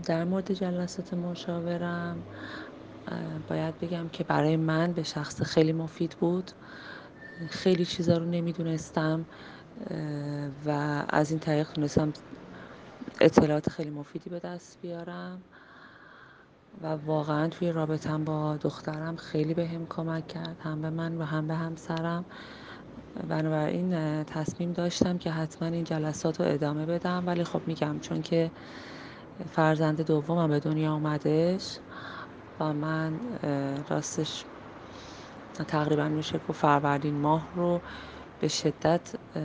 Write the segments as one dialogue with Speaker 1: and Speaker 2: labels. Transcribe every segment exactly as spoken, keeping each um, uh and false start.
Speaker 1: در مورد جلسات مشاورم باید بگم که برای من به شخص خیلی مفید بود. خیلی چیزا رو نمیدونستم و از این طریق تونستم اطلاعات خیلی مفیدی به دست بیارم و واقعا توی رابطم با دخترم خیلی به هم کمک کرد، هم به من و هم به همسرم. بنابراین تصمیم داشتم که حتما این جلسات رو ادامه بدم، ولی خب میگم چون که فرزند دومم به دنیا اومدش و من راستش تقریبا میشه که فروردین ماه رو به شدت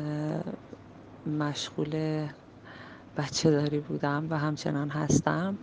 Speaker 1: مشغول بچه داری بودم و همچنان هستم،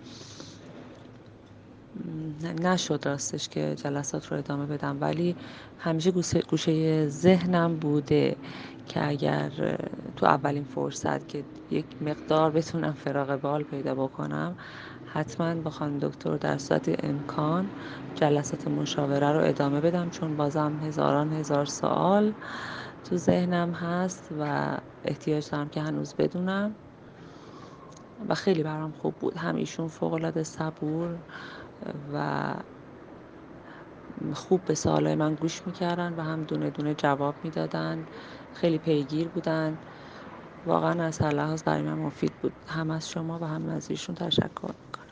Speaker 1: نشد راستش که جلسات رو ادامه بدم، ولی همیشه گوشه ذهنم بوده که اگر تو اولین فرصت که یک مقدار بتونم فراغ بال پیدا بکنم حتما با خانم دکتر در صورت امکان جلسات مشاوره رو ادامه بدم، چون بازم هزاران هزار سوال تو ذهنم هست و احتیاج دارم که هنوز بدونم. و خیلی برام خوب بود، هم ایشون فوق‌العاده صبور و خوب به سوالای من گوش میکردن و هم دونه دونه جواب میدادن، خیلی پیگیر بودن. واقعا از هر لحاظ برای من مفید بود. هم از شما و هم از ایشون تشکر میکنم.